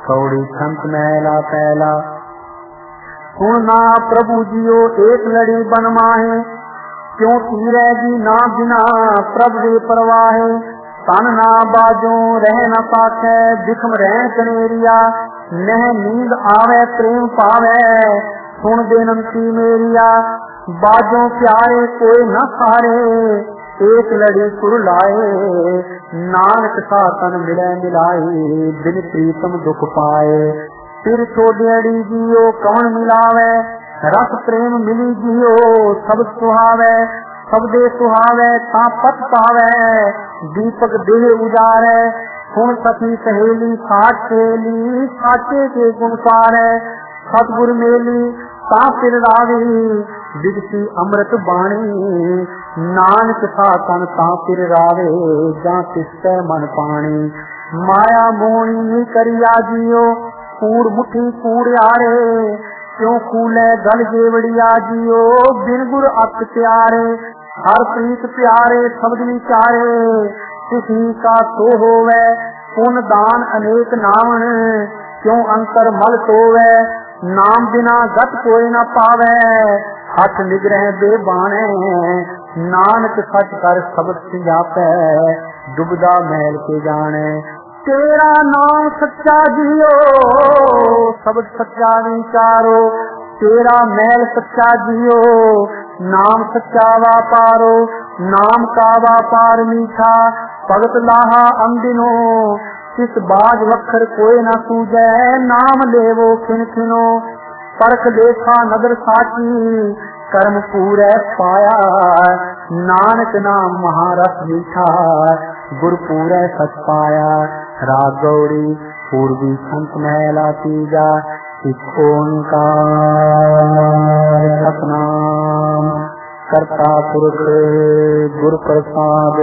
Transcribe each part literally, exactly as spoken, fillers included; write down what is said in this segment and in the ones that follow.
कौड़ी संत मैला पहला। सुनना प्रभु जियो एक लड़ी बनमाहे, क्यों तीरेगी ना बिना प्रभु दे परवाहे। तन ना बाजो रह न पाखे, बिखम रह कनेरिया। नह नींद आवे प्रेम पावे, सुन बेनती मेरिया। बाजो प्यारे कोई न सारे, एक लड़ी सुर लाए। नानक सा तन मिले मिलाए, बिन प्रीतम दुख पाए। फिर छोड़ियड़ी जियो कौन मिलावे, रस प्रेम मिली जियो सब सुहावे। सब दे सुहावे ता पत पावे, दीपक देह उजारे। सुन सखी सहेली साथ खेली, साचे के गुण पारे। सतगुर मेली ता फिर रावी, बिगसी अमृत बाणी। नानक सा तन ता फिर रावे, जा तिसै मन पानी। माया मोही करिया जियो, कूड़ मुठी कूड़ यारे। क्यों कूले गल जेवड़िया जियो, बिन गुर अत प्यारे। हर प्रीत प्यारे शब्द विचारे, किसी का तो होवे। पुन दान अनेक नावन, क्यों अंतर मल सोवे। नाम बिना गत कोई न पावे, हथ निग्रह बेबाने। नानक सच कर सबद सिंजापै, डुबदा महल के जाने। तेरा नाम सच्चा जियो, सबद सच्चा विचारो। तेरा महल सच्चा जियो, नाम सच्चा वापारो। नाम का वापार मीठा, भगत लाहा अंदिनो। किस बाज वखर कोई न सूझे, नाम लेवो खिन खिनो। परख देखा नगर साची, कर्म पूरे पाया। नानक नाम महारस मीठा, गुर पूरे सच पाया। राग गौड़ी पूर्वी संत महला तीजा, इस ओंकार सतनाम करता पुरख गुर प्रसाद।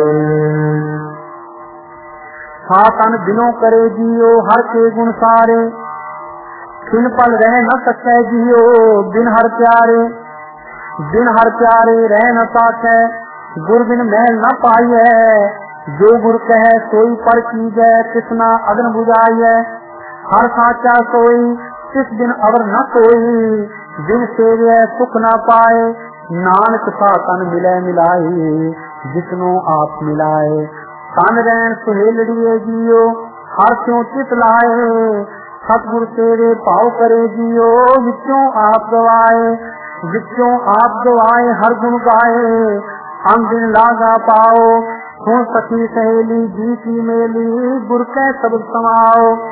सातन दिनों करे जियो हर के गुण सारे, खिन पल रह न सके जियो बिन हर प्यारे। बिन हर प्यारे रह न साके, गुर बिन महल न पाइए। जो गुर कहे सोई पर कीजे, किसना अदन बुझाइए। हर साचा सोई किस दिन अवर न कोई, जिन सेवे सुख न पाए। नानक सा तन मिले मिलाए, जिसनो आप मिलाए। तन रैन सुहेलड़िए जियो, हर क्यों चित लाए। सतगुर तेरे भाव करे जियो, विचों आप गवाए। विचों आप गवाए हर गुण गाए, हम दिन लागा पाओ। सुन सखी सहेली जी की मेली, गुर के सब समाओ।